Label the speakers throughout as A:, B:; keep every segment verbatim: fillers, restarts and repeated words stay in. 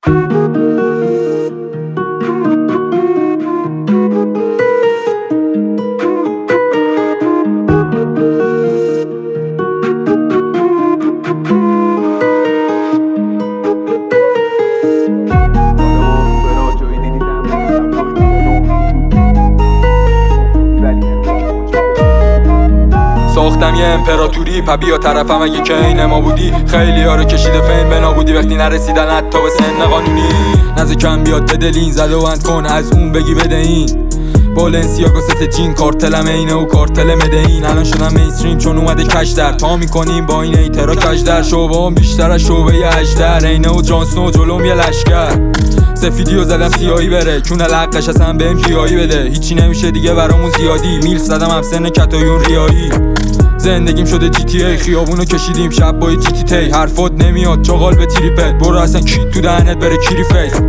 A: ساختم یه امپراتوری، پا بیا طرفم اگه که این ما بودی. خیلی ها رو کشیده فین به نابودی وقتی نرسیدن حتی به سن قانونی. نزد کم بیاد بدلین زده و اند کن از اون بگی بده این بالنسیاگا ست جین کارتلم اینه و کارتل مدهین. الان شدم مینستریم چون اومده کش در تا میکنیم با این ایترا کش در. شعبه هم بیشتر از شعبه اجدر، اینه و جانسنو جلوم یه لشکر. سفیدیو زدم سیاهی بره کون لقش اصلا بهم گیاهی بده. هیچی نمیشه دیگه برامون زیادی، میلف زدم هم سن کتایون ریایی. زندگیم شده جی تی ای، خیابونو کشیدیم شب با جی تی تی. حرفات نمیاد چاقال به تریپت، برو اصلا کی تو دهنت بره کیری فیس.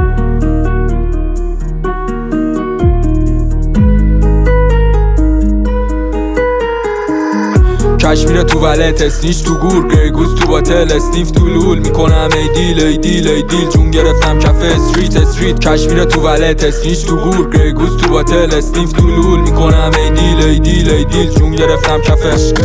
A: کشمیر تو ولت، اسنیچ تو گور، گریگوز تو باتل، اسنیف تو لول. میکنم ای دیل ای دیل ای دیل جون گرفتم کف استریت استریت. کشمیر تو ولت، اسنیچ تو گور، گریگوز تو باتل، اسنیف تو لول. میکنم ای دیل ای دیل ای دیل جون گرفتم کف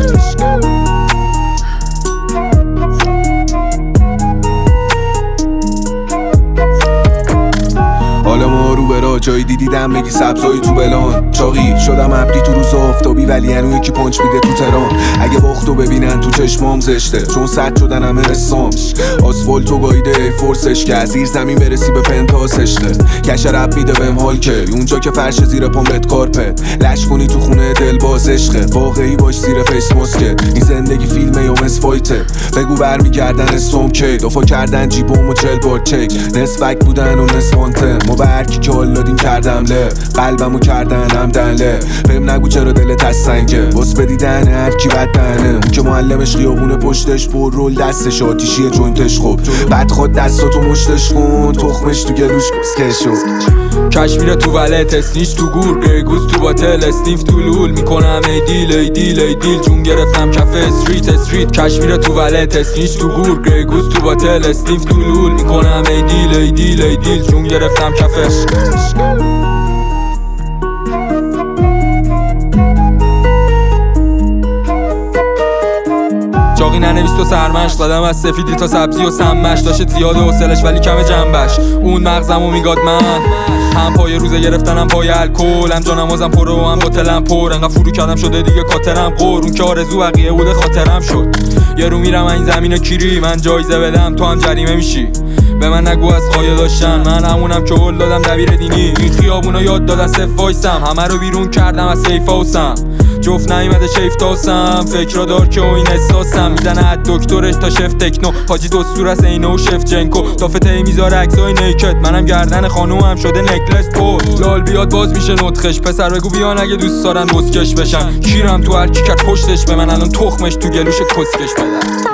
B: حالا ما رو برا جایی دیدیدم بگی سبزایی تو بلان. چاقی شدم عبدی تو روز آفتابی ولی هنو یکی پنچ میده تو تران. اگه باختو ببینن تو چشمام زشته چون سد شدن همه رسام. آسفالتو گایده ای فورسش که از زیر زمین برسی به پنتاس عشقه. کش رب میده بهم حال که اونجا که فرش زیر پام رد کارپت. لش کنی تو خونه دل باز عشقه، واقعی باش زیر فیس ماسکه. این زندگی فیلمه یا مس فایته، بگو برمیگردن استوم کی. دفا کردن جیبوم و چل بار چک، نصفک بودن و نصفانته. ما به هرکی که حالادین کردم له، قلبمو کردن همدن له. بهم نگو چرا دلت از سنگه، باز بدیدن هرکی بدنه. اون که معلمش خیابونه پشتش پر رول دستش آتیشیه جوینتش. خب بعد خود دستاتو مشتش کن، تخمش تو گلوش کسکشو.
A: کشمیر تو ولت، اسنیچ تو گور، گریگوز تو باتل، اسنیف تو لول. میکنم ای دیل ای دیل ای دیل جون گرفتم کف استریت استریت. کشمیر تو ولت، اسنیچ تو گور، گریگوز تو باتل، اسنیف تو لول. میکنم ای دیل ای دیل ای دیل جون گرفتم کف چاقی ننویس تو سرمش، زدم از سفیدی تا سبزی و سمش. داشت زیاده حوصلش ولی کم جنبش، اون مغزمو میگاد من. هم پای روزه گرفتن هم پای الکل، هم جانم وزم پر و هم باطلم پر. انقدر فرو کردم شده دیگه کاترم قور، اون که آرزو بقیه بوده خاطرم شد. یه رو میرم این زمین کیری، من جایزه بدم تو هم جریمه میشی. به من نگو از خواهی داشتن، من همونم که هل دادم دبیر دینی. این خیابونا یاد دادن صف وایسم، همه رو بیرون کردم از سیف هاوسم. جفت نیومده شیف تاسم، فکر دار که این احساسم. میزنه از دکترش تا شف تکنو، حاجی دستور از اینو و شف جنکو. دافته میذاره عکسای نیکت، منم گردن خانومم شده نکلس پول. لال بیاد باز میشه نطخش، پسر بگو بیان اگه دوست دارن بسکش بشن. کیرم تو هر کی کرد پشتش به من، الان تخمش تو گلوش کسکش بدن.